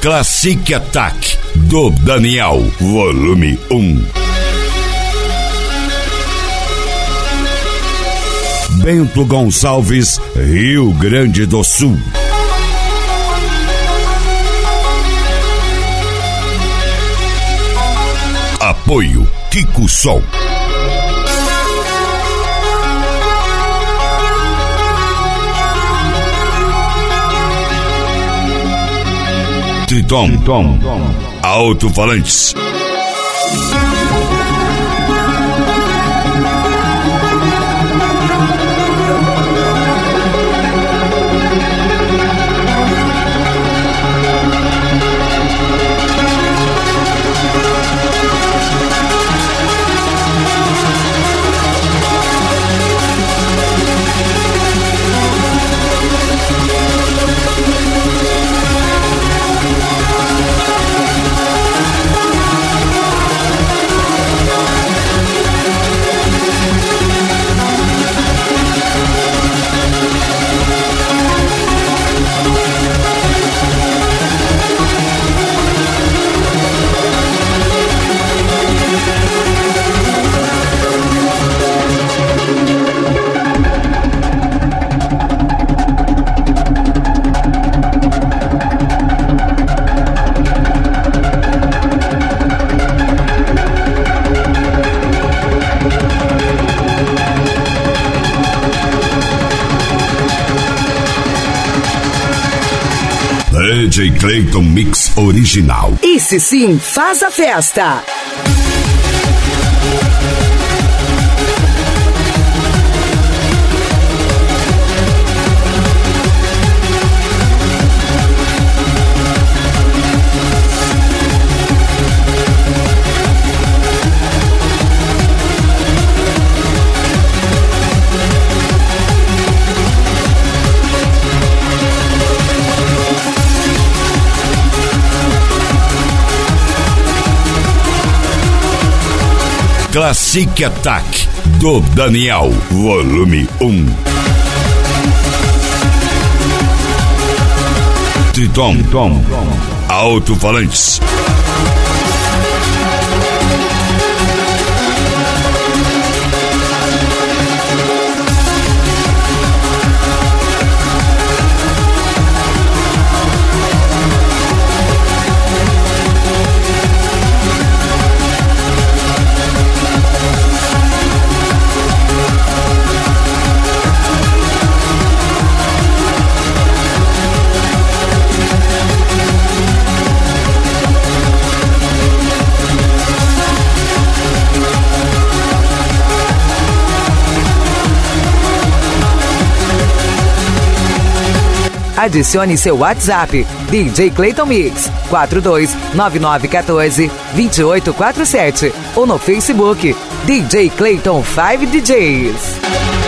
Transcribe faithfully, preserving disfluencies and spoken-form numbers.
Classic Attack, do Daniel, volume um. Bento Gonçalves, Rio Grande do Sul. Apoio Kiko Som. Triton, Triton. Alto-falantes. D J Clayton Mix original. Esse sim faz a festa. Classic Attack, do Daniel, volume um. Triton, Triton. Alto-falantes. Adicione seu WhatsApp, D J Clayton Mix, quatro dois nove nove um quatro, dois oito quatro sete, ou no Facebook, D J Clayton cinco D Js.